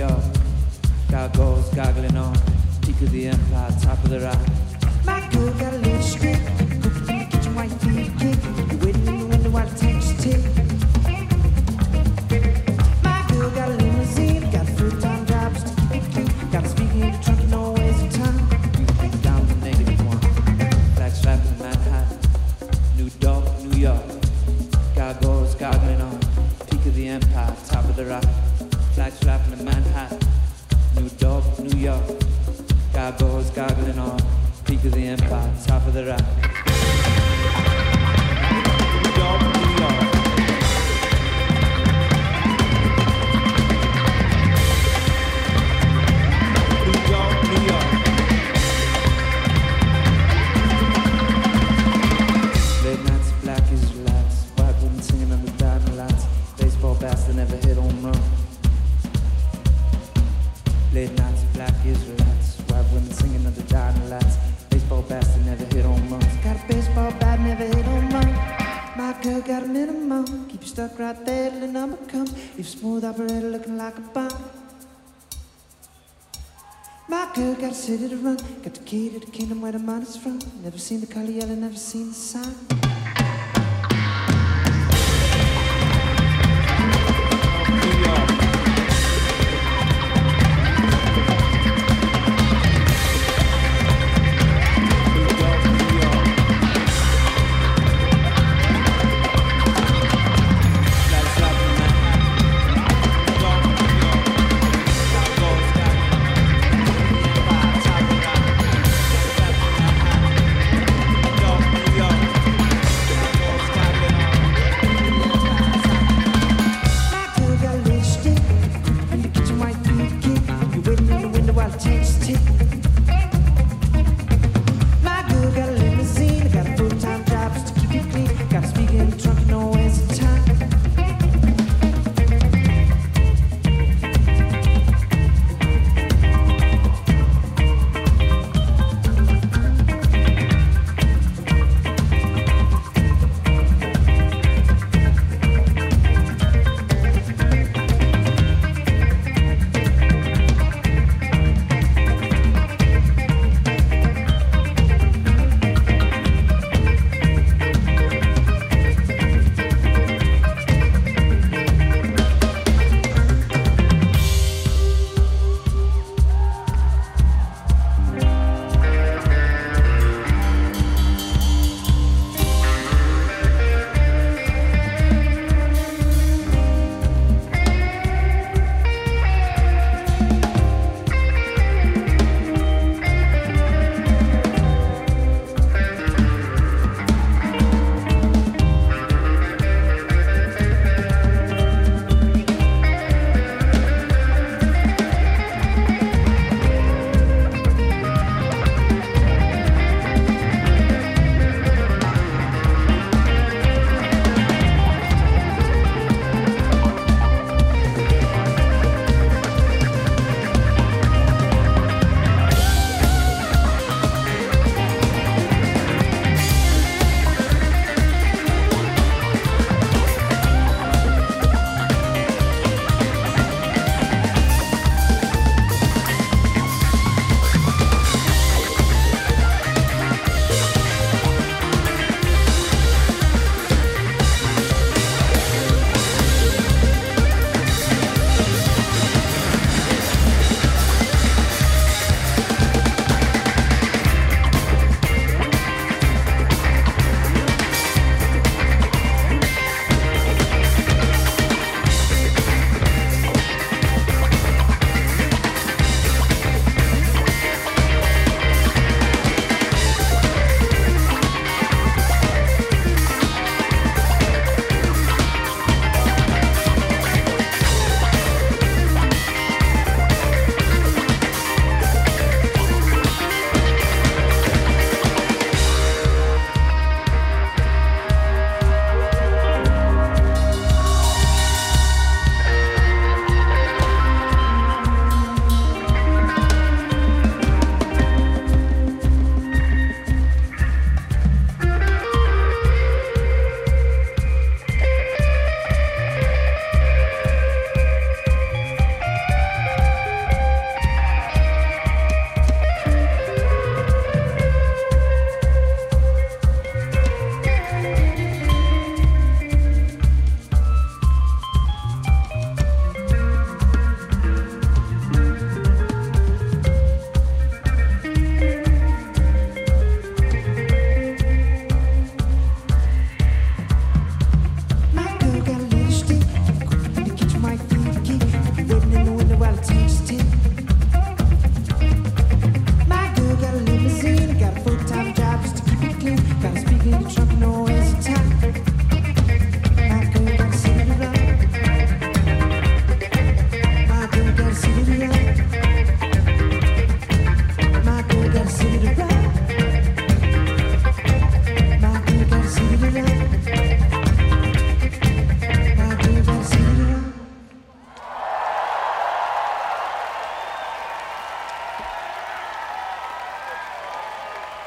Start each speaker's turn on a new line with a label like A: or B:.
A: York. Gargoyles goggling on, peak of the empire, top of the rock.
B: My girl got a little script, cooking in the kitchen while you feel the kick. You're waiting in the window while the tanks tick. My girl got a limousine, got a full-time job just to keep it clean. Got a speaking in the trunk, no waste of time.
A: You can be down to -1. Flag strap in Manhattan, New York, New York. Gargoyles goggling on, peak of the empire, top of the rock. Flag strap in Manhattan, New York, New York. Gargoyles goggling on, peak of the empire, top of the rock. New York, New York. New York, New York. Late nights, black Israelites, white women singing under diamond lights. Baseball bats that never hit home run. Late nights, black Israelites, white women singing under diamond lights. Baseball bats that never hit home runs.
B: Got a baseball bat, never hit home run. My girl got a minimum, keep you stuck right there till the number comes. Leave smooth operator looking like a bum. My girl got a city to run, got the key to the kingdom where the money's from. Never seen the color yellow, never seen the sign.